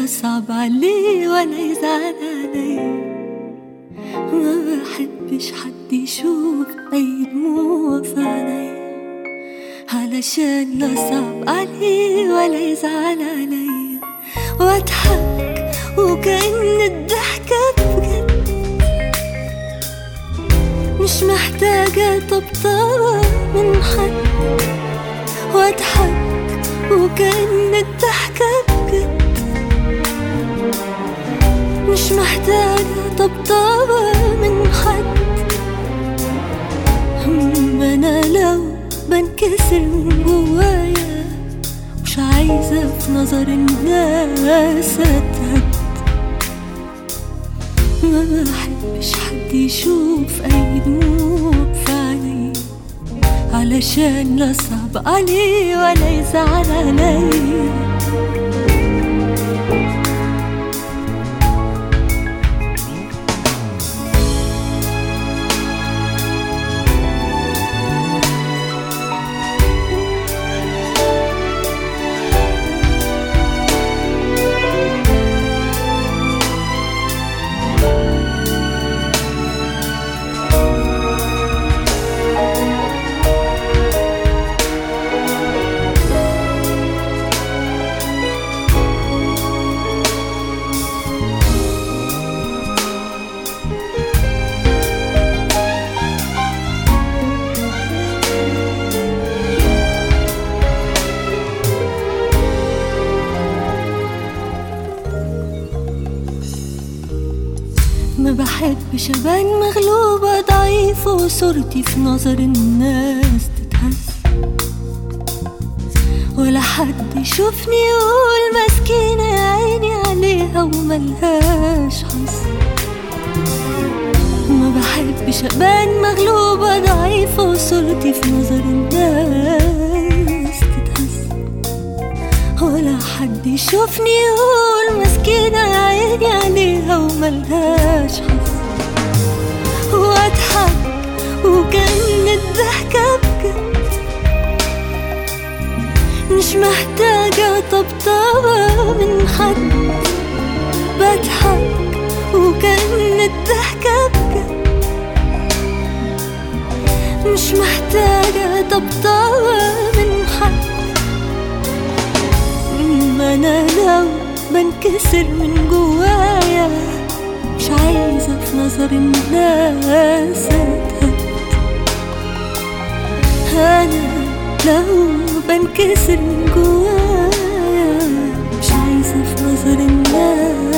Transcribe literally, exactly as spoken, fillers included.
صعب عليه ولا يزعل علي. ما بحبش حد يشوف أي دموع في عيني، علشان لا صعب عليه ولا يزعل علي. واضحك وكأن الضحكة بجد، مش محتاجة طبطبة من حد. واضحك وكأن الضحكة بجد، مش محتاجة طبطبة من حد. ما أنا لو بنكسر من جوايا، مش عايزة في نظر الناس أتهد. ما بحبش حد يشوف أي دموع في عيني، علشان لا صعب عليه ولا يزعل علي. ما بحبش أبان مغلوبة ضعيفة وصورتي في نظر الناس تتهز، ولا حد يشوفني يقول مسكينة يا عيني عليها وملهاش حظ. ما بحبش أبان مغلوبة ضعيفة وصورتي في نظر الناس تتهز، ولا حد يشوفني يقول مسكينة يا عيني عليها وملهاش حظ. واضحك وكأن الضحكة بجد، مش محتاجة طبطبة من حد. بضحك وكأن الضحكة بجد، مش محتاجة طبطبة من حد. ما أنا لو بنكسر من جوايا، مش عايزة في نظر الناس أتهد. أنا لو بنكسر من جوايا، مش عايزة في نظر الناس